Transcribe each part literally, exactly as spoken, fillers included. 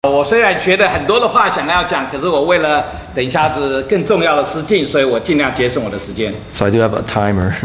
我虽然觉得很多的话想要讲，可是我为了等一下子更重要的事情，所以我尽量节省我的时间。 So I do have a timer.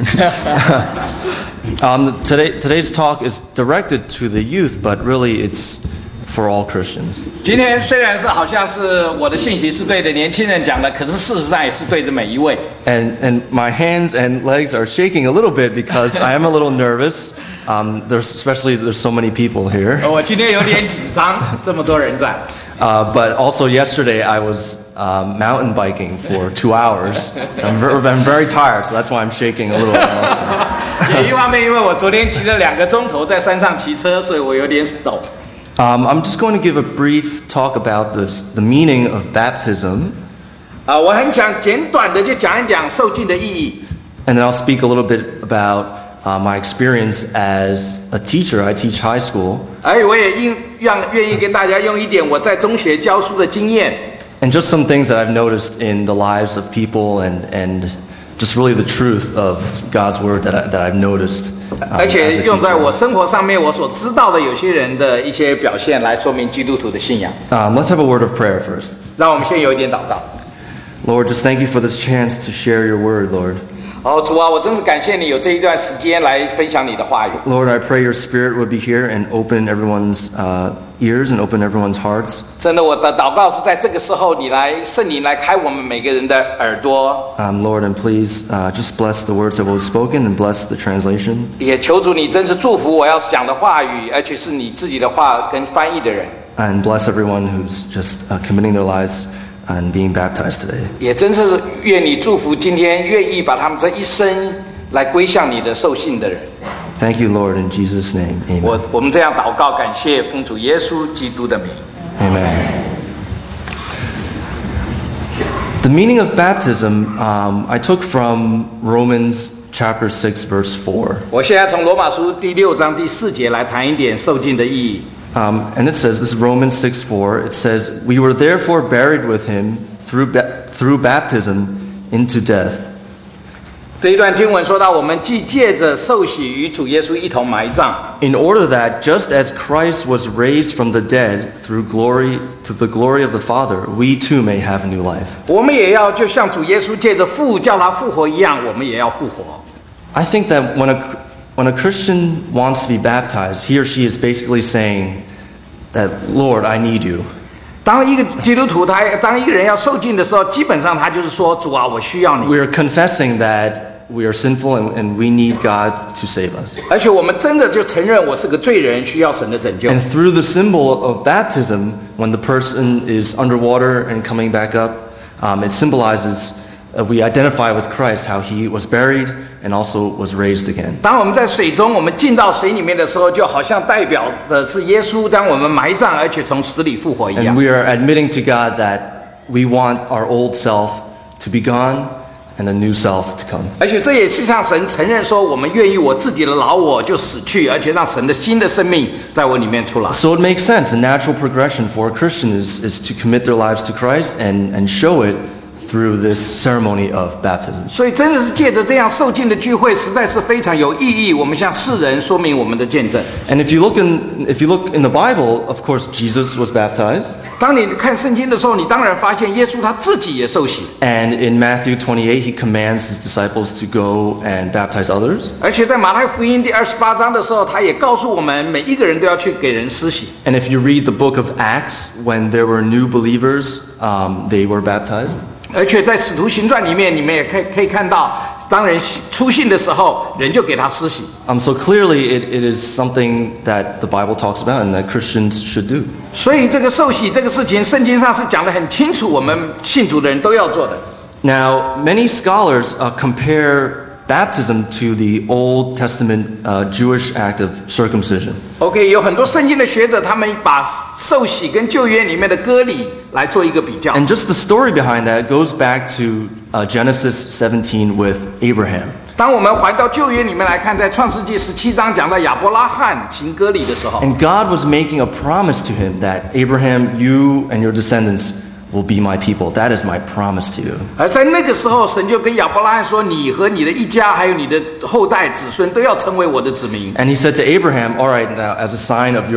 um, today, today's talk is directed to the youth, but really it's for all Christians. 今天虽然是好像是我的信息是对着年轻人讲的，可是事实上也是对着每一位。 And and my hands and legs are shaking a little bit because I am a little nervous. Um, there's especially there's so many people here. 我今天有点紧张，这么多人在。 Uh, but also yesterday I was uh, mountain biking for two hours. I'm, ver- I'm very tired, so that's why I'm shaking a little bit also. 也一方面因为我昨天骑了两个钟头在山上骑车，所以我有点抖。 Um, I'm just going to give a brief talk about this, the meaning of baptism. 啊，我很想简短的就讲一讲受浸的意义。 And then I'll speak a little bit about uh, my experience as a teacher. I teach high school. 而我也愿愿意跟大家用一点我在中学教书的经验。 And just some things that I've noticed in the lives of people and and just really the truth of God's word that I, that I've noticed. Um, 而且用在我生活上面我所知道的有些人的一些表现来说明基督徒的信仰。 Um, let's have a word of prayer first. 让我们先有一点祷告。 Lord, just thank you for this chance to share your word, Lord. 哦，主啊，我真是感谢你有这一段时间来分享你的话语。 Lord, I pray your Spirit would be here and open everyone's uh, ears and open everyone's hearts. 真的，我的祷告是在这个时候，你来圣灵来开我们每个人的耳朵。 Um, Lord, and please uh, just bless the words that were spoken and bless the translation. 也求主你真是祝福我要讲的话语，而且是你自己的话跟翻译的人。 And bless everyone who's just uh, committing their lives and being baptized today. 也真是愿你祝福今天愿意把他们这一生来归向你的受信的人。 Thank you, Lord, in Jesus' name. Amen. 我我们这样祷告，感谢奉主耶稣基督的名。 Amen. The meaning of baptism um, I took from Romans chapter six, verse four. 我现在从罗马书第六章第四节来谈一点受浸的意义。 Um, and it says, this is Romans six four, it says, we were therefore buried with him through, ba- through baptism into death. 这一段经文说到，我们既借着受洗与主耶稣一同埋葬。 In order that, just as Christ was raised from the dead through glory to the glory of the Father, we too may have new life. 我们也要就像主耶稣借着父叫他复活一样，我们也要复活。 I think that when a When a Christian wants to be baptized, he or she is basically saying that, Lord, I need you. 当一个基督徒他当一个人要受浸的时候，基本上他就是说，主啊，我需要你。 We are confessing that we are sinful and, and we need God to save us. 而且我们真的就承认我是个罪人，需要神的拯救。 And through the symbol of baptism, when the person is underwater and coming back up, um, it symbolizes uh, we identify with Christ, how he was buried and also was raised again. 当我们在水中，我们进到水里面的时候，就好像代表的是耶稣将我们埋葬，而且从死里复活一样。 And we are admitting to God that we want our old self to be gone and a new self to come. 而且这也是向神承认说，我们愿意我自己的老我就死去，而且让神的新的生命在我里面出来。 So it makes sense. A natural progression for a Christian is, is to commit their lives to Christ and, and show it through this ceremony of baptism. 所以真的是借着这样受浸的聚会，实在是非常有意义。我们向世人说明我们的见证。 And if you look in if you look in the Bible, of course Jesus was baptized. 当你看圣经的时候，你当然发现耶稣他自己也受洗。 And in Matthew twenty-eight, he commands his disciples to go and baptize others. 而且在马太福音第二十八章的时候，他也告诉我们，每一个人都要去给人施洗。 And if you read the book of Acts, when there were new believers, um, they were baptized. 而且在使徒行传里面，你们也可以可以看到，当人出信的时候，人就给他施洗。 Um, so clearly, it, it is something that the Bible talks about and that Christians should do. 所以这个受洗这个事情，圣经上是讲得很清楚，我们信主的人都要做的。 Now, many scholars uh, compare baptism to the Old Testament uh, Jewish act of circumcision. OK， 有很多圣经的学者，他们把受洗跟旧约里面的割礼来做一个比较。 And just the story behind that goes back to uh, Genesis seventeen with Abraham. 当我们回到旧约里面来看，在创世纪十七章讲到亚伯拉罕行割礼的时候， And God was making a promise to him that Abraham, you and your descendants will be my people. That is my promise to you. 而在那个时候，神就跟亚伯拉罕说：“你和你的一家，还有你的后代子孙，都要成为我的子民。” And he said to Abraham, all right, now as a sign of your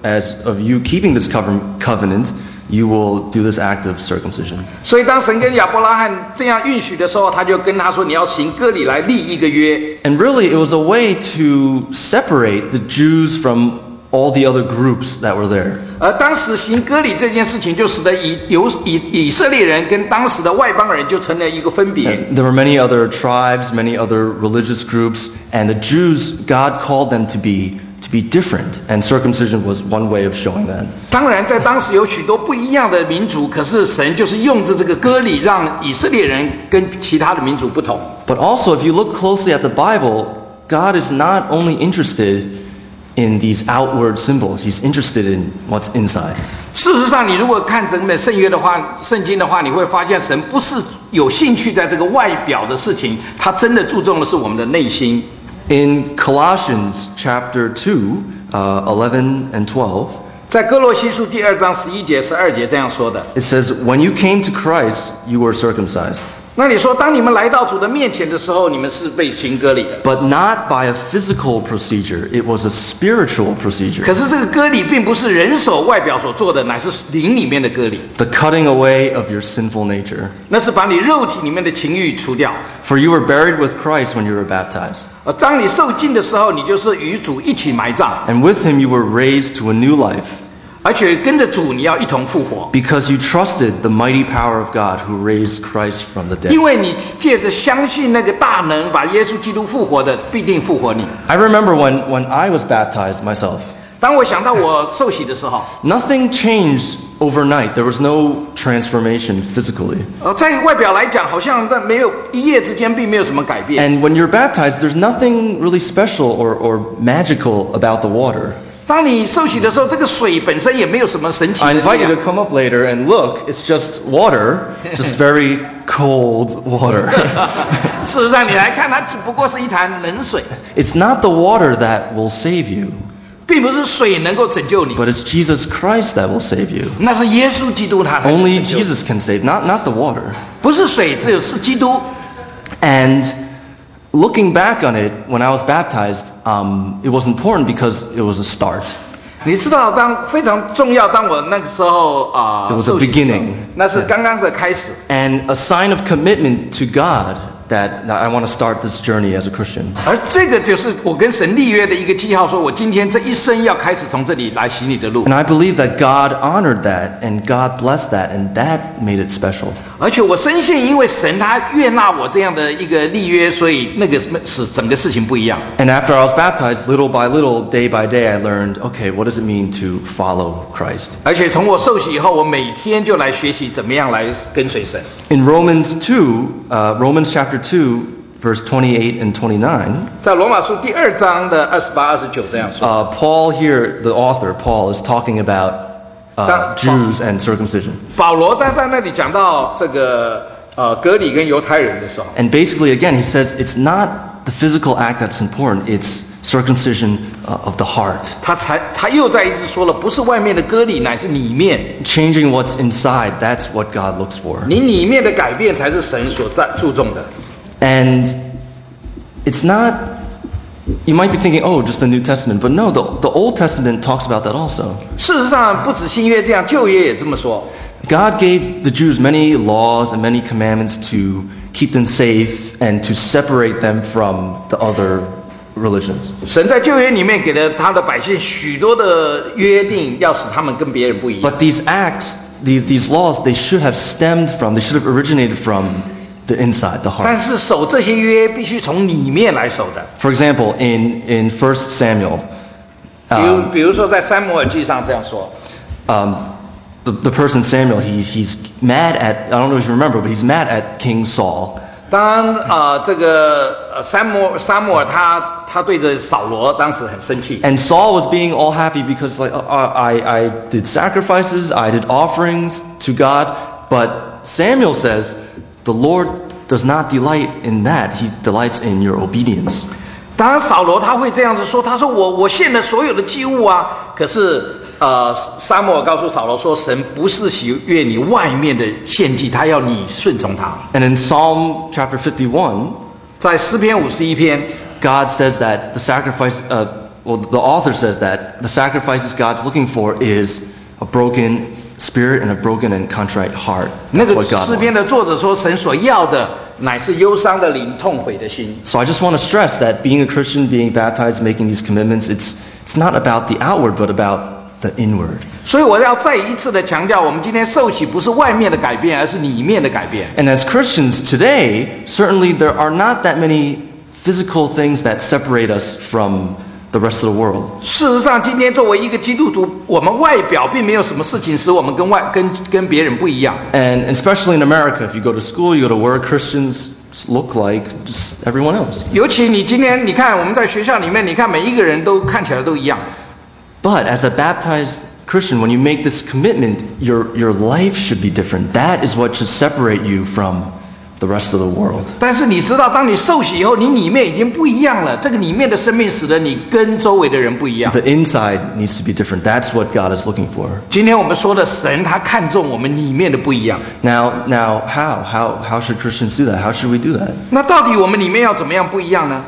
as of you keeping this covenant, you will do this act of circumcision. 所以当神跟亚伯拉罕这样允许的时候，他就跟他说：“你要行割礼来立一个约。” And really, it was a way to separate the Jews from all the other groups that were there. 而当时行割礼这件事情，就使得以有以以色列人跟当时的外邦人就成了一个分别。 And there were many other tribes, many other religious groups, and the Jews, God called them to be to be different, and circumcision was one way of showing that. 当然，在当时有许多不一样的民族，可是神就是用着这个割礼，让以色列人跟其他的民族不同。 But also, if you look closely at the Bible, God is not only interested in these outward symbols, He's interested in what's inside. 事实上，你如果看整本圣约的话，圣经的话，你会发现神不是有兴趣在这个外表的事情，他真的注重的是我们的内心。 In Colossians chapter two, uh, eleven and twelve, 在哥罗西书第二章十一节、十二节这样说的。 it says, "When you came to Christ, you were circumcised, 那你说，当你们来到主的面前的时候，你们是被行割礼的。 but not by a physical procedure. It was a spiritual procedure. 可是这个割礼并不是人手外表所做的，乃是灵里面的割礼。 The cutting away of your sinful nature. 那是把你肉体里面的情欲除掉。 For you were buried with Christ when you were baptized, 而当你受浸的时候，你就是与主一起埋葬， and with Him you were raised to a new life, 而且跟着主你要一同复活， because you trusted the mighty power of God who raised Christ from the dead." 因为你借着相信那个大能把耶稣基督复活的，必定复活你。 I remember when, when I was baptized myself, 当我想到我受洗的时候， nothing changed overnight. There was no transformation physically. 呃，在外表来讲，好像在没有一夜之间并没有什么改变。 And when you're baptized, there's nothing really special or, or magical about the water. 当你受洗的时候，这个水本身也没有什么神奇的 I 力 invite you 量 to。come up later and look. It's just water, just very cold water. 事实上，你来看，它只不过是一潭冷水， It's not the water that will save you, 并不是水能够拯救你， but it's Jesus Christ that will save you. 那是耶稣基督他才能 Only 拯救你。 Jesus can save, not, not the water. 不是水，只有是基督。 And looking back on it, when I was baptized, um, it was important because it was a start. 你知道，当非常重要，当我那个时候啊、 It was a 受洗的时候 beginning. 那是刚刚的开始。 And a sign of commitment to God that, that I want to start this journey as a Christian. 而这个就是我跟神立约的一个记号，说我今天这一生要开始从这里来行你的路。 And I believe that God honored that and God blessed that and that made it special. 而且我深信，因为神他悦纳我这样的一个立约，所以那个使整个事情不一样。 And after I was baptized, little by little, day by day, I learned, okay, what does it mean to follow Christ? 而且从我受洗以后，我每天就来学习怎么样来跟随神。 In Romans two, uh, Romans chapter two, verse twenty-eight and twenty-nine, 在罗马书第二章的二十八、二十九这样说。 uh, Paul here, the author, Paul, is talking about uh, That- Jews and circumcision. 保罗他在那里讲到这个呃割礼跟犹太人的时候， And basically, again, he says it's not the physical act that's important, it's circumcision uh, of the heart. 他才他又再一次说了，不是外面的割礼，乃是里面， Changing what's inside, that's what God looks for. 你里面的改变才是神所在注重的。 And it's not, you might be thinking, oh, just the New Testament. But no, the, the Old Testament talks about that also. 事实上，不止新约这样，旧约也这么说。 God gave the Jews many laws and many commandments to keep them safe and to separate them from the other religions. 神在旧约里面给了他的百姓许多的约定，要使他们跟别人不一样。 But these acts, the, these laws, they should have stemmed from, they should have originated from the inside, the 但 heart. 是守这些约必须从里面来守的。 For example, in, in First Samuel, 比如，比如说在撒母耳记上这样说， um, the, the person Samuel, he, he's mad at, I don't know if you remember, but he's mad at King Saul. 当呃这个呃撒母撒母耳他他对着扫罗当时很生气， And Saul was being all happy because like, uh, I, I did sacrifices, I did offerings to God, but Samuel says, the Lord does not delight in that. He delights in your obedience. 当然扫罗他会这样子说，他说我我献了所有的祭物啊，可是呃撒母耳告诉扫罗说，神不是喜悦你外面的献祭，他要你顺从他。 And in Psalm chapter fifty-one, 在诗篇五十一篇， God says that the sacrifice, uh, well, the author says that the sacrifices God's looking for is a broken spirit and a broken and contrite heart. 那 That's 个 what God 诗篇 wants. 的作者说，神所要的乃是忧伤的灵、痛悔的心。 So I just want to stress that being a Christian, being baptized, making these commitments, it's it's not about the outward, but about the inward. 所以我要再一次的强调，我们今天受洗不是外面的改变，而是里面的改变。 And as Christians today, certainly there are not that many physical things that separate us from the rest of the world. 事实上，今天作为一个基督徒，我们外表并没有什么事情使我们跟外跟跟别人不一样。 And especially in America, if you go to school, you go to work, Christians look like just everyone else. 尤其你今天你看我们在学校里面，你看每一个人都看起来都一样。 But as a baptized Christian, when you make this commitment, your, your life should be different. That is what should separate you from the rest of the world. 但是你知道，当你受洗以后，你里面已经不一样了。这个里面的生命使得你跟周围的人不一样。 The inside needs to be different. That's what God is looking for. 今天我们说的神，他看重我们里面的不一样。 Now, now, how? How, how should Christians do that? How should we do that? 那到底我们里面要怎么样不一样呢？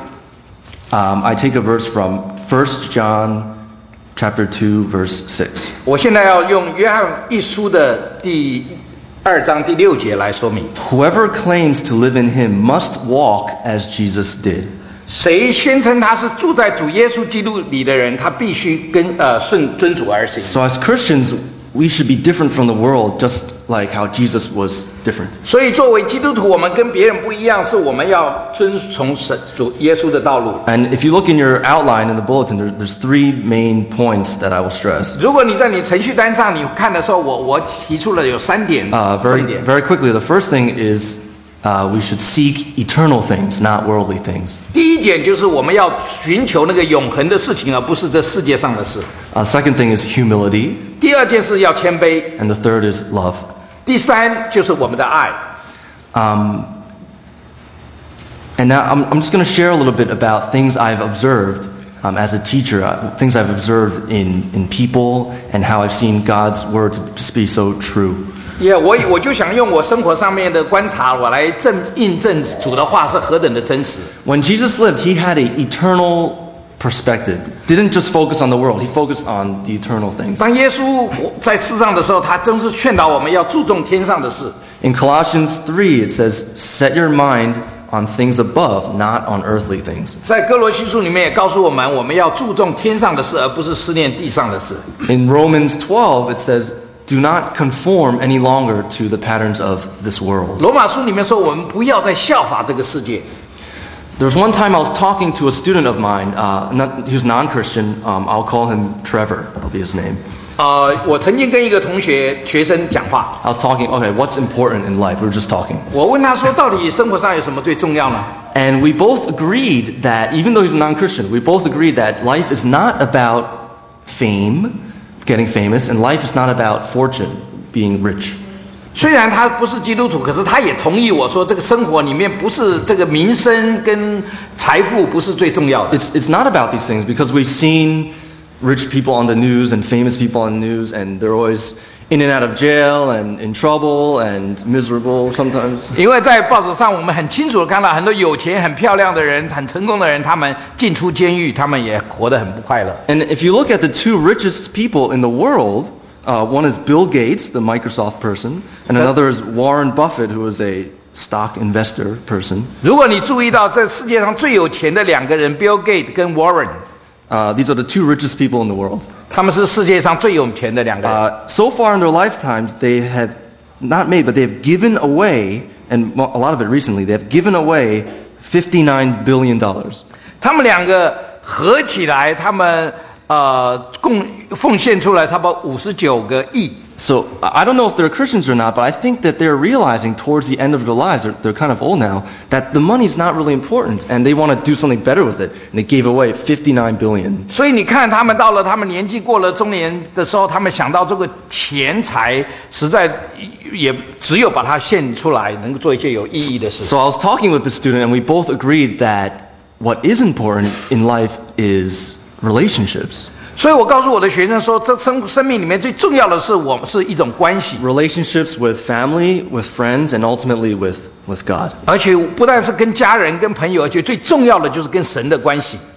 Um, I take a verse from First John chapter two, verse six. 我现在要用约翰一书的第二章第六节来说明。 Whoever claims to live in him must walk as Jesus did. 谁宣称他是住在主耶稣基督里的人，他必须跟呃顺遵主而行。 So as Christians, we should be different from the world, just like how Jesus was different. 所以作为基督徒，我们跟别人不一样，是我们要遵从神主耶稣的道路。 And if you look in your outline in the bulletin, there, there's three main points that I will stress. 如果你在你程序单上你看的时候，我我提出了有三点 Uh, 重 very, 点。 very quickly, the first thing is uh, we should seek eternal things, not worldly things. 第一点就是我们要寻求那个永恒的事情，而不是这世界上的事。 Uh, second thing is humility, 第二件事要谦卑， and the third is love. 第三就是我们的爱。 Um, and now I'm, I'm just going to share a little bit about things I've observed um, as a teacher, uh, things I've observed in, in people and how I've seen God's word to just be so true. 也、yeah, 我我就想用我生活上面的观察，我来证印证主的话是何等的真实。 When Jesus lived, he had an eternal perspective. Didn't just focus on the world, he focused on the eternal things. 当耶稣在世上的时候，他真是劝导我们要注重天上的事。 In Colossians three, it says, set your mind on things above, not on earthly things. 在哥罗西书里面也告诉我们，我们要注重天上的事，而不是思念地上的事。 In Romans twelve, it says, do not conform any longer to the patterns of this world. 罗马书里面说，我们不要再效法这个世界。 There was one time I was talking to a student of mine, uh, not, he was non-Christian, um, I'll call him Trevor, that'll be his name. 呃，我曾经跟一个同学学生讲话， I was talking, okay, what's important in life? We were just talking. 我问他说，到底生活上有什么最重要呢？ And we both agreed that, even though he's a non-Christian, we both agreed that life is not about fame, getting famous, and life is not about fortune, being rich. 虽然他不是基督徒，可是他也同意我说，这个生活里面不是这个名声跟财富不是最重要的。 It's, it's not about these things because we've seen rich people on the news and famous people on the news, and they're always in and out of jail and in trouble and miserable sometimes. 因为在报纸上，我们很清楚的看到很多有钱、很漂亮的人、很成功的人，他们进出监狱，他们也活得很不快乐。 And if you look at the two richest people in the world, uh, one is Bill Gates, the Microsoft person, and another is Warren Buffett, who is a stock investor person. 如果你注意到这世界上最有钱的两个人 ，Bill Gates 跟 Warren， Uh, these are the two richest people in the world. 他们是世界上最有钱的两个人。 Uh, so far in their lifetimes, they have not made, but they have given away, and a lot of it recently, they have given away fifty-nine billion dollars. 他们两个合起来，他们呃共奉献出来差不多五十九个亿。 So I don't know if they're Christians or not, but I think that they're realizing towards the end of their lives, they're, they're kind of old now, that the money's not really important, and they want to do something better with it. And they gave away fifty-nine billion. 所以你看，他们到了他们年纪过了中年的时候，他们想到这个钱财，实在也只有把它献出来，能够做一些有意义的事。 So I was talking with the student, and we both agreed that what is important in life is relationships. 所以我告诉我的学生说，这生生命里面最重要的是，我们是一种关系， Relationships with family, with friends, and ultimately with, with God. 而且不但是跟家人、跟朋友，而且最重要的就是跟神的关系。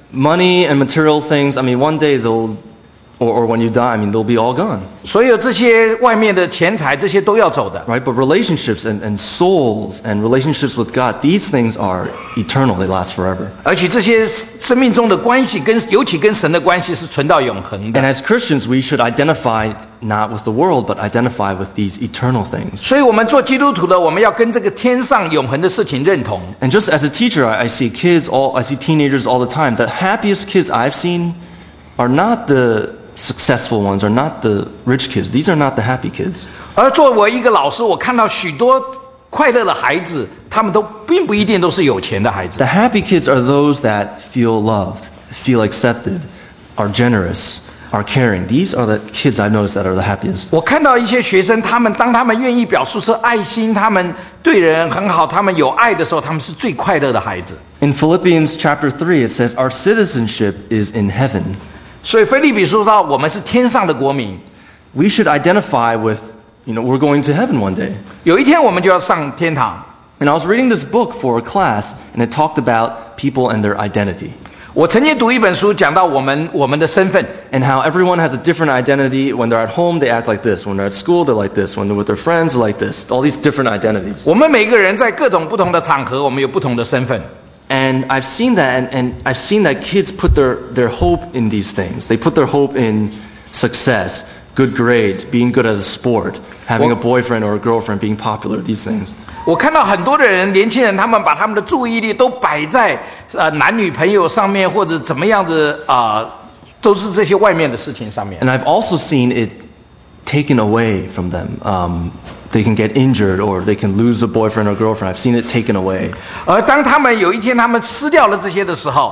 money and material things, I mean, one day they'll, or, or when you die, I mean, they'll be all gone. 所有这些外面的钱财，这些都要走的。 Right? But relationships and, and souls and relationships with God, these things are eternal. They last forever. 而且这些生命中的关系跟，尤其跟神的关系是存到永恒的。 And as Christians, we should identify not with the world, but identify with these eternal things. 所以我们做基督徒的，我们要跟这个天上永恒的事情认同。 And just as a teacher, I, I see kids, all I see teenagers all the time. The happiest kids I've seen are not the successful ones, are not the rich kids. These are not the happy kids. 而作为一个老师，我看到许多快乐的孩子，他们都并不一定都是有钱的孩子。 The happy kids are those that feel loved, feel accepted, are generous, are caring. These are the kids I've noticed that are the happiest. 我看到一些学生，他们当他们愿意表述出爱心，他们对人很好，他们有爱的时候，他们是最快乐的孩子。 In Philippians chapter three, it says, our citizenship is in heaven. 所以腓立比书说，我们是天上的国民， We should identify with, you know, we're going to heaven one day. 有一天我们就要上天堂。 And I was reading this book for a class, and it talked about people and their identity. 我曾经读一本书，讲到我们我们的身份， And how everyone has a different identity. When they're at home, they act like this. When they're at school, they're like this. When they're with their friends, they're like this. All these different identities. 我们每个人在各种不同的场合，我们有不同的身份。 And I've seen that, and, and I've seen that kids put their, their hope in these things. They put their hope in success, good grades, being good at a sport, having a boyfriend or a girlfriend, being popular, these things. 我看到很多的人，年轻人，他们把他们的注意力都摆在呃男女朋友上面，或者怎么样的啊、呃，都是这些外面的事情上面。 And I've also seen it taken away from them. Um, they can get injured or they can lose a boyfriend or girlfriend. I've seen it taken away. 而当他们有一天他们失掉了这些的时候，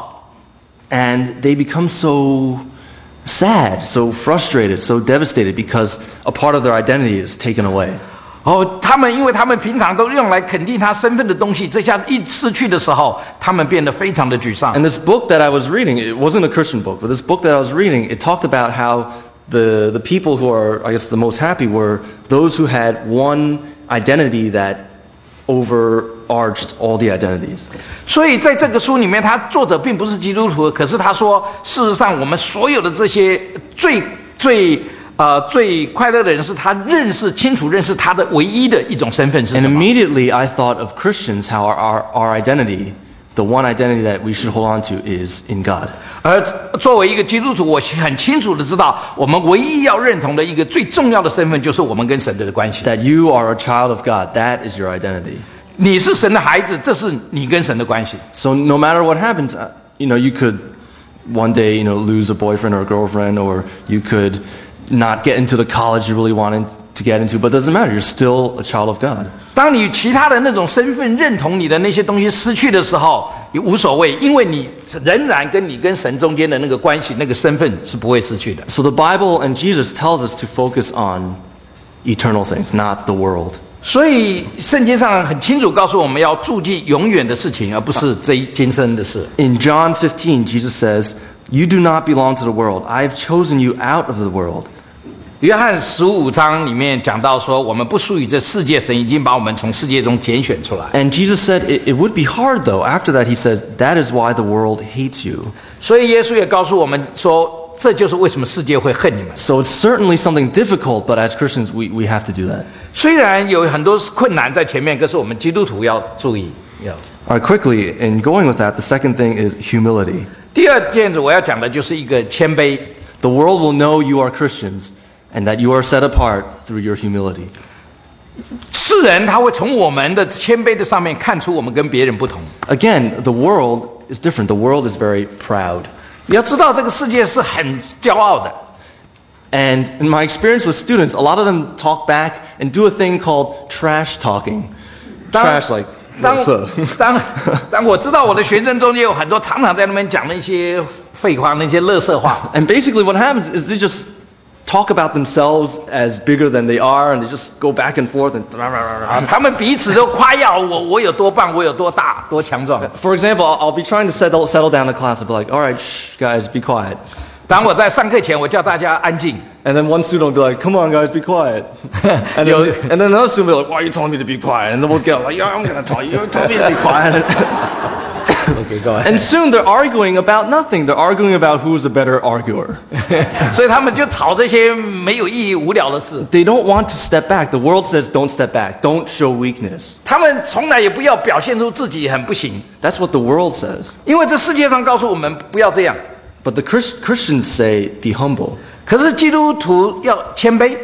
And they become so sad, so frustrated, so devastated because a part of their identity is taken away. 哦，他们因为他们平常都用来肯定他身份的东西，这下一失去的时候，他们变得非常的沮丧。 And this book that I was reading, it wasn't a Christian book, but this book that I was reading, it talked about how the, the people who are, I guess, the most happy were those who had one identity that overarched all the identities. 所以在这个书里面，他作者并不是基督徒，可是他说，事实上我们所有的这些最最呃最快乐的人，是他认识清楚认识他的唯一的一种身份是 And 什么。 immediately I thought of Christians, how our, our, our identity, the one identity that we should hold on to is in God. 而作为一个基督徒，我很清楚的知道，我们唯一要认同的一个最重要的身份，就是我们跟神的关系。 That you are a child of God, that is your identity. 你是神的孩子，这是你跟神的关系。 So no matter what happens, uh, you know, you could one day, you know, lose a boyfriend or a girlfriend, or you could not get into the college you really wanted to get into, but it doesn't matter. You're still a child of God. 当你其他的那种身份认同你的那些东西失去的时候，也无所谓，因为你仍然跟你跟神中间的那个关系、那个身份是不会失去的。 So the Bible and Jesus tells us to focus on eternal things, not the world. 所以圣经上很清楚告诉我们要注记永远的事情，而不是这一今生的事。 In John fifteen, Jesus says, "You do not belong to the world. I have chosen you out of the world." 约翰十五章里面讲到说，我们不属于这世界，神已经把我们从世界中拣选出来。 And Jesus said it, it would be hard though. After that, he says, "That is why the world hates you." 所以耶稣也告诉我们说，这就是为什么世界会恨你们。 So it's certainly something difficult, but as Christians, we, we have to do that. 虽然有很多困难在前面，可是我们基督徒要注意。要 All right, quickly, in going with that, the second thing is humility. 第二件事我要讲的就是一个谦卑。 The world will know you are Christians and that you are set apart through your humility. 世人他会从我们的谦卑的上面看出我们跟别人不同。 Again, the world is different. The world is very proud. 你要知道，这个世界是很骄傲的。 And in my experience with students, a lot of them talk back and do a thing called trash talking. Trash like, 当 what's up? 当当我知道我的学生中间有很多常常在那边讲那些废话、那些垃圾话。 And basically what happens is they just talk about themselves as bigger than they are, and they just go back and forth and 他们彼此都夸耀我，我有多棒，我有多大，多强壮。 For example, I'll, I'll be trying to settle, settle down the class and be like, all right, shh, guys, be quiet. 当我在上课前，我叫大家安静。 And then one student will be like, come on, guys, be quiet. And then, and then another student will be like, why are you telling me to be quiet? And then we'll get like, yeah, I'm going to tell you. You told me to be quiet. OK， 各位。 And soon they're arguing about nothing. They're arguing about who's a better arguer. 所以他们就吵这些没有意义、无聊的事。 They don't want to step back. The world says don't step back. Don't show weakness. 他们从来也不要表现出自己很不行， That's what the world says. 因为这世界上告诉我们不要这样。 But the Christ- Christians say be humble. 可是基督徒要谦卑。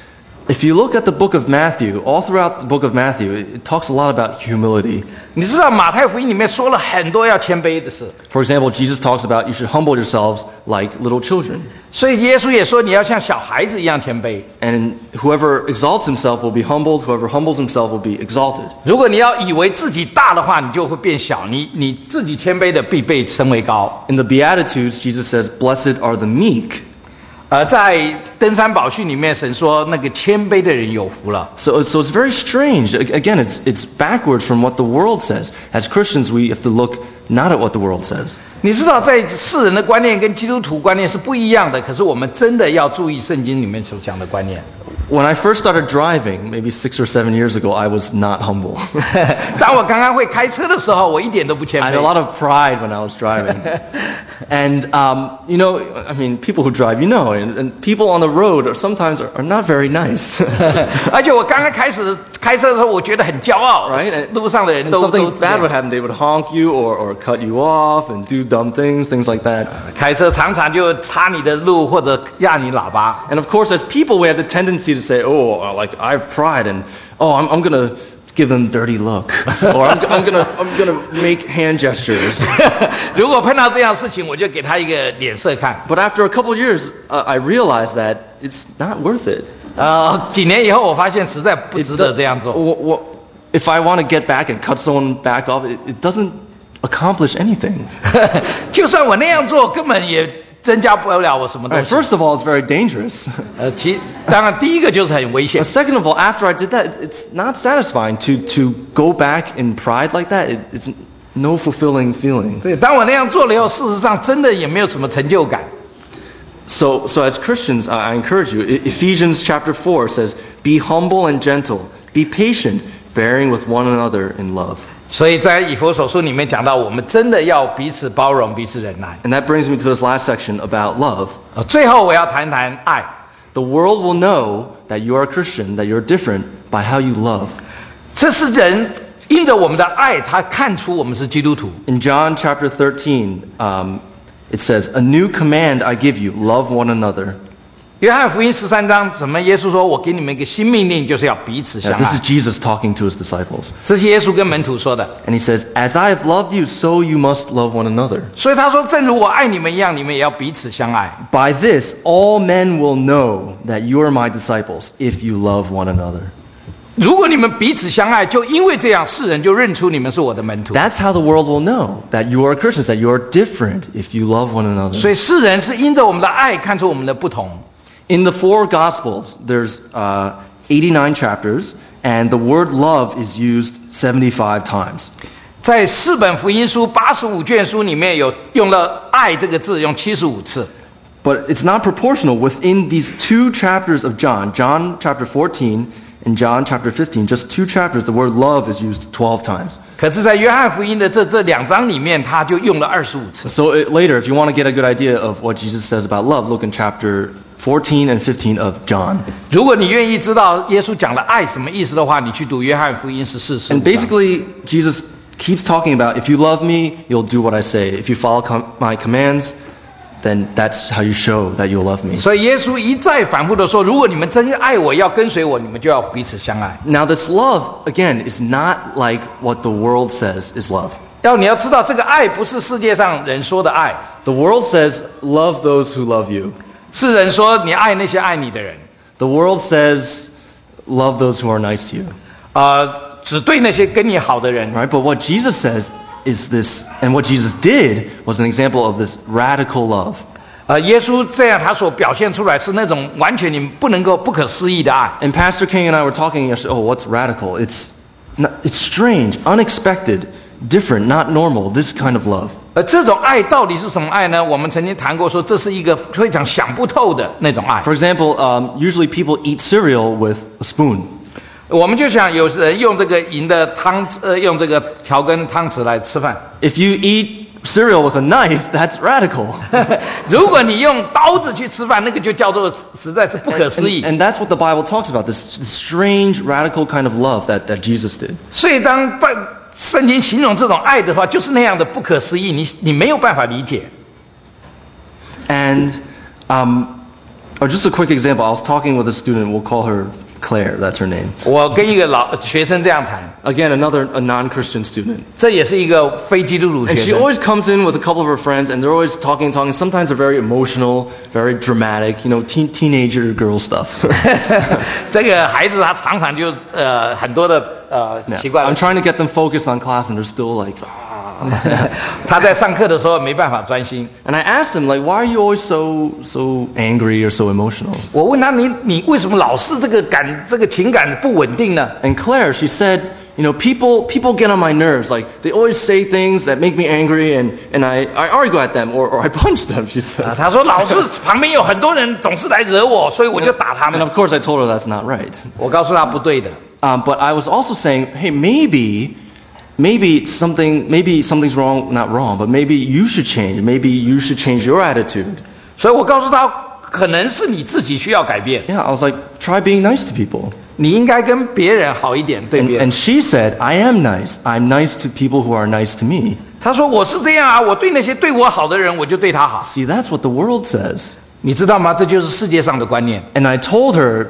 If you look at the book of Matthew, all throughout the book of Matthew, it, it talks a lot about humility. 你知道马太福音里面说了很多要谦卑的事， For example, Jesus talks about you should humble yourselves like little children. 所以耶稣也说你要像小孩子一样谦卑。 And whoever exalts himself will be humbled. Whoever humbles himself will be exalted. 如果你要以为自己大的话，你就会变小；你你自己谦卑的，必被升为高。 In the Beatitudes, Jesus says, "Blessed are the meek." 而在登山宝训里面，神说那个谦卑的人有福了。 So, so it's very strange. Again, it's, it's backwards from what the world says. As Christians, we have to look not at what the world says. 你知道，在世人的观念跟基督徒观念是不一样的，可是我们真的要注意圣经里面所讲的观念。 When I first started driving, maybe six or seven years ago, I was not humble. 当我刚刚会开车的时候，我一点都不谦 I had a 卑。 lot of pride when I was driving. And, um, you know, I mean, people who drive, you know, and, and people on the road are sometimes are, are not very nice. 而且我刚刚开始开车的时候，我觉得很骄傲。 Right? 路上的人都都 Something 这样 bad would happen. They would honk you or, or cut you off and do dumb things, things like that. 开车常常就插你的路或者压你喇叭。 And of course, as people, we have the tendency to say, oh, like, I have pride and, oh, I'm, I'm going to give them a dirty look. Or I'm, I'm going to I'm gonna make hand gestures. 如果碰到这样的事情，我就给他一个脸色看。 But after a couple of years, uh, I realized that it's not worth it. 呃，几年以后，我发现实在不值得这样做。 Wh- wh- If I want to get back and cut someone back off, it, it doesn't accomplish anything. 就算我那样做，根本也增加不了我什么 All 东 right, 西。 first of all, it's very dangerous. 呃，其当然第一个就是很危险 But。second of all, after I did that, it- it's not satisfying to, to go back in pride like that. It, it's no fulfilling feeling. 对，当我那样做了以后，事实上真的也没有什么成就感。 So, so as Christians, I I encourage you. E- Ephesians chapter four says, "Be humble and gentle, be patient, bearing with one another in love." 所以在以弗所书里面讲到，我们真的要彼此包容，彼此忍耐。 And that brings me to this last section about love. 呃，最后我要谈谈爱。 The world will know that you are a Christian, that you're different by how you love. 这是人因着我们的爱，他看出我们是基督徒。 In John chapter thirteen, um, it says, "A new command I give you: love one another." 约翰福音十三章，怎么耶稣说：“我给你们一个新命令，就是要彼此 Now, 相 this is 爱。 Jesus talking to his disciples. ” 这是耶稣跟门徒说的。 And he says, "As I have loved you, so you must love one another. 所以他说：“正如我爱你们一样，你们也要彼此相爱。 By this, all men will know that you are my disciples, if you love one another." 如果你们彼此相爱，就因为这样，世人就认出你们是我的门徒。 That's how the world will know that you are Christians, that you are different if you love one another. 所以世人是因着我们的爱看出我们的不同。 In the four Gospels, there's uh, eighty-nine chapters, and the word love is used seventy-five times. 在四本福音书八十五卷书里面有用了“爱”这个字，用七十五次。 But it's not proportional. Within these two chapters of John, John chapter fourteen and John chapter fifteen, just two chapters, the word love is used twelve times. 可是，在约翰福音的这这两章里面，他就用了二十五次。 So it, later, if you want to get a good idea of what Jesus says about love, look in chapter fourteen and fifteen of John. 如果你愿意知道耶稣讲的爱什么意思的话，你去读约翰福音十四、十五 And 章。 basically, Jesus keeps talking about, if you love me, you'll do what I say. If you follow com- my commands, then that's how you show that you'll love me. 所以耶稣一再反复的说：“如果你们真爱我，要跟随我，你们就要彼此相爱。 Now, this love, again, is not like what the world says is love. ” 要你要知道，这个爱不是世界上人说的爱， The world says, love those who love you. 是人说你爱那些爱你的人， The world says, love those who are nice to you. 呃，只对那些跟你好的人。 Right? But what Jesus says is this, and what Jesus did was an example of this radical love. 呃，耶稣这样他所表现出来是那种完全你不能够不可思议的爱。 And Pastor King and I were talking yesterday, oh, what's radical? It's, not, it's strange, unexpected, different, not normal, this kind of love. 而这种爱到底是什么爱呢？我们曾经谈过说，这是一个非常想不透的那种爱。 For example, um, usually people eat cereal with a spoon. 我们就想有人用这个银的汤匙，呃，用这个调羹汤匙来吃饭。 If you eat cereal with a knife, that's radical. 如果你用刀子去吃饭，那个就叫做实在是不可思议。 And, and that's what the Bible talks about, this, this strange, radical kind of love that, that Jesus did. 所以当圣经形容这种爱的话，就是那样的不可思议，你你没有办法理解。 And um, or just a quick example, I was talking with a student, we'll call her Claire, that's her name. 我跟一个老学生这样谈。 Again, another a non-Christian student. 这也是一个非基督徒学 And she 生。 always comes in with a couple of her friends, and they're always talking, talking. Sometimes they're very emotional, very dramatic, you know, teen, teenager girl stuff. 这个孩子他常常就呃很多的呃 Yeah. 奇怪的 I'm trying to get them focused on class, and they're still like. 他在上课的时候没办法专心。 And I asked him, like, why are you always so so angry or so emotional? 我问他，你你为什么老是这个感这个情感不稳定呢？ And Claire, she said, you know, people people get on my nerves. Like, they always say things that make me angry, and, and I, I argue at them, or, or I punch them, she 啊 says. 他说老是旁边有很多人总是来惹我，所以我就打他 And 们。 of course, I told her that's not right. 我告诉他不对的。 Um, but I was also saying, hey, maybe, maybe something, maybe something's wrong, not wrong, but maybe you should change. Maybe you should change your attitude. 所以我告诉他，可能是你自己需要改变， Yeah, I was like, try being nice to people. 你应该跟别人好一点，对 And, 别人。 and she said, I am nice. I'm nice to people who are nice to me. 他说我是这样啊，我对那些对我好的人，我就对他好。 See, that's what the world says. 你知道吗？这就是世界上的观念。 And I told her,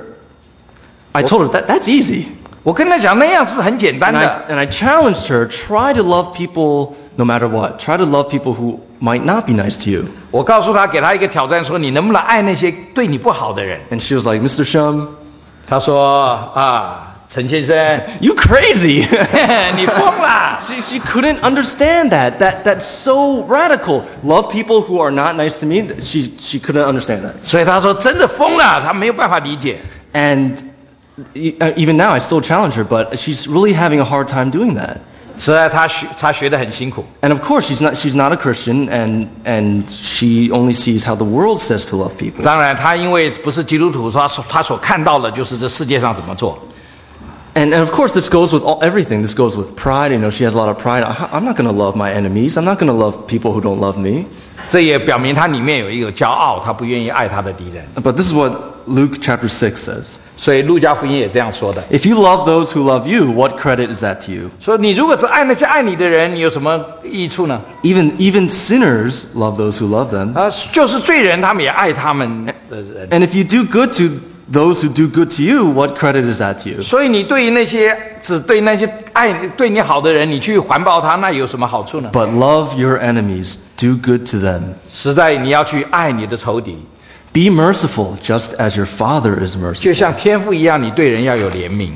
I told her that that's easy. 我跟他讲，那样是很简单 And 的。 I, and I challenged her, try to love people no matter what. Try to love people who might not be nice to you. 我告诉他，给他一个挑战，说你能不能爱那些对你不好的人？ And she was like, Mister Shum, 他说啊，陈先生， you crazy. 你疯了。 she, she couldn't understand that. That that's so radical. Love people who are not nice to me. She, she couldn't understand that. 所以他说真的疯了，他没有办法理解。 And e- uh, even now, I still challenge her, but she's really having a hard time doing that. 实在他学他学得很辛苦。 And of course, she's not, she's not a Christian, and, and she only sees how the world says to love people. 当然，他因为不是基督徒，他所他所看到的就是这世界上怎么做。 And, and of course, this goes with all, everything. This goes with pride. You know, she has a lot of pride. I, I'm not going to love my enemies. I'm not going to love people who don't love me. 这也表明他里面有一个骄傲，他不愿意爱他的敌人。 But this is what Luke chapter six says. 所以路加福音也这样说的。 If you love those who love you, what credit is that to you? 说你如果只爱那些爱你的人，你有什么益处呢？ Even, even sinners love those who love them. 啊，就是罪人，他们也爱他们的人。 And if you do good to those who do good to you, what credit is that to you? 所以你对于那些只对那些爱对你好的人，你去环抱他，那有什么好处呢？ But love your enemies, do good to them. 实在你要去爱你的仇敌， Be merciful, just as your Father is 就 merciful. 像天父一样，你对人要有怜悯。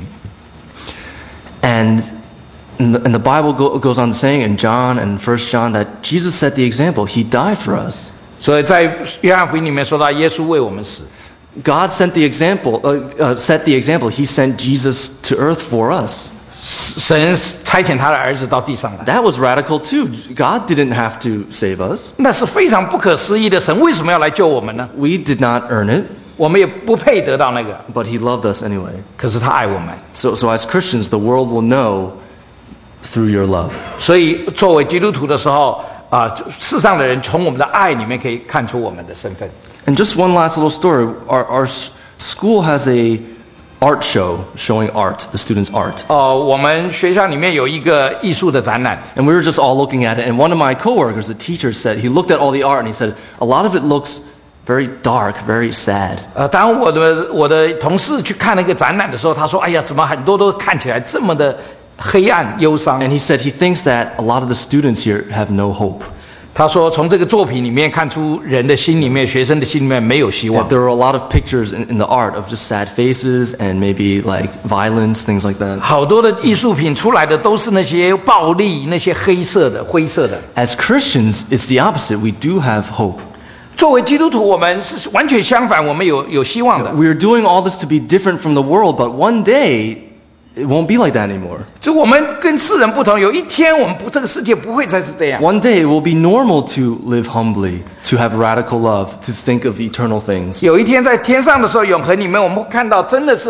And, and, the, and the Bible go, goes on saying in John and First John that Jesus set the example. He died for us. 所以在约翰福音里面说到，耶稣为我们死。 God sent the example, uh, uh, set the example. He sent Jesus to earth for us. 神差遣他的儿子到地上来， That was radical too. God didn't have to save us. 那是非常不可思议的。神为什么要来救我们呢？ We did not earn it, 我们也不配得到那个， but He loved us anyway. 可是他爱我们。 So, so as Christians, the world will know through your love. 所以作为基督徒的时候，啊、就世上的人从我们的爱里面可以看出我们的身份。 And just one last little story. Our, our s- school has a art show showing art, the students' art. 哦、我们学校里面有一个艺术的展览， And we were just all looking at it. And one of my coworkers, the teacher, said, he looked at all the art and he said, a lot of it looks very dark, very sad. 呃，当我的我的同事去看那个展览的时候，他说：“哎呀，怎么很多都看起来这么的黑暗忧伤 And he said he thinks that a lot of the students here have no hope. 他说：“从这个作品里面看出人的心里面，学生的心里面没有希望 That。there are a lot of pictures in, in the art of just sad faces and maybe like violence, things like that. 好多的艺术品出来的都是那些暴力、那些黑色的、灰色的。 As Christians, it's the opposite. We do have hope. 作为基督徒，我们是完全相反，我们有有希望的。 We're doing all this to be different from the world, but one day it won't be like that anymore. 就我们跟世人不同，有一天我们不这个世界不会再是这样。 One day it will be normal to live humbly, to have radical love, to think of eternal things. 有一天在天上的时候，永恒里面我们会看到，真的是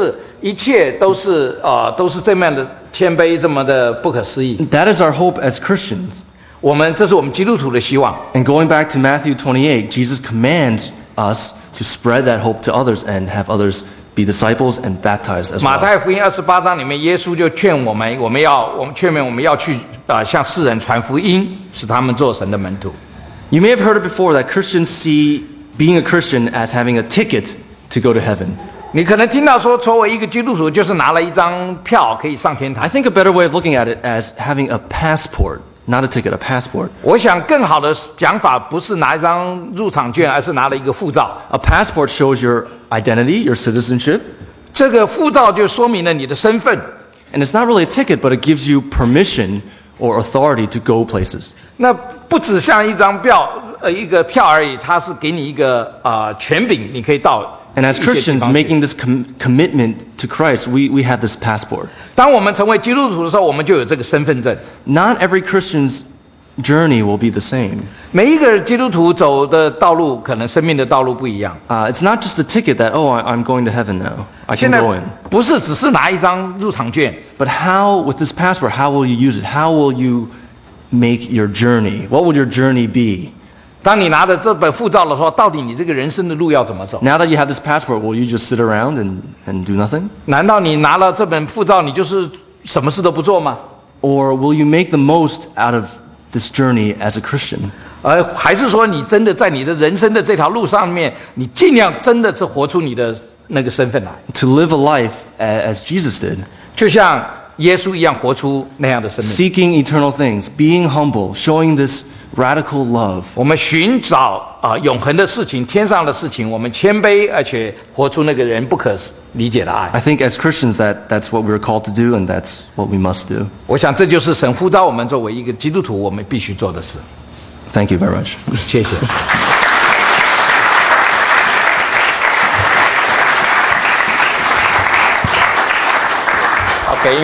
一切都是呃都是这么样的谦卑，这么的不可思议。 That is our hope as Christians. 我们这是我们基督徒的希望。 And going back to Matthew twenty-eight, Jesus commands us to spread that hope to others and have others be disciples and baptized as 马 well. 太福音二十八章里面，耶稣就劝我们，我们要我们劝勉我们要去啊、呃、向世人传福音，使他们做神的门徒。 You may have heard it before that Christians see being a Christian as having a ticket to go to heaven. 你可能听到说，作为一个基督徒，就是拿了一张票可以上天堂 I。think a better way of looking at it as having a passport, not a ticket, a passport. 我想更好的讲法不是拿一张入场券，而是拿了一个护照。 A passport shows your identity, your citizenship, 这个护照就说明了你的身份。 and it's not really a ticket, but it gives you permission or authority to go places. 那不只像一张票，呃，一个票而已，它是给你一个啊、呃、权柄，你可以到。 And as 一些地 Christians 方去 making this com- commitment to Christ, we, we have this passport. 当我们成为基督徒的时候，我们就有这个身份证。 Not every Christian's journey will be the same. 每一个基督徒走的道路，可能生命的道路不一样。 Uh, it's not just a ticket that, oh, I, I'm going to heaven now. I 现 can 在 go in. 不是只是拿一张入场券， But how, with this passport, how will you use it? How will you make your journey? What will your journey be? 当你拿着这本护照的时候，到底你这个人生的路要怎么走？ Now that you have this passport, will you just sit around and, and do nothing? 难道你拿了这本护照，你就是什么事都不做吗？ Or will you make the most out of this journey as a Christian? 呃，还是说你真的在你的人生的这条路上面，你尽量真的是活出你的那个身份来， To live a life a- as Jesus did, 就像耶稣一样活出那样的生命。 seeking eternal things, being humble, showing this radical love. 我们寻找啊、呃永恒的事情，天上的事情，我们谦卑，而且活出那个人不可理解的爱。 I think as Christians that, that's what we're called to do and that's what we must do. 我想这就是神呼召我们作为一个基督徒，我们必须做的事。 Thank you very much. 谢谢。OK。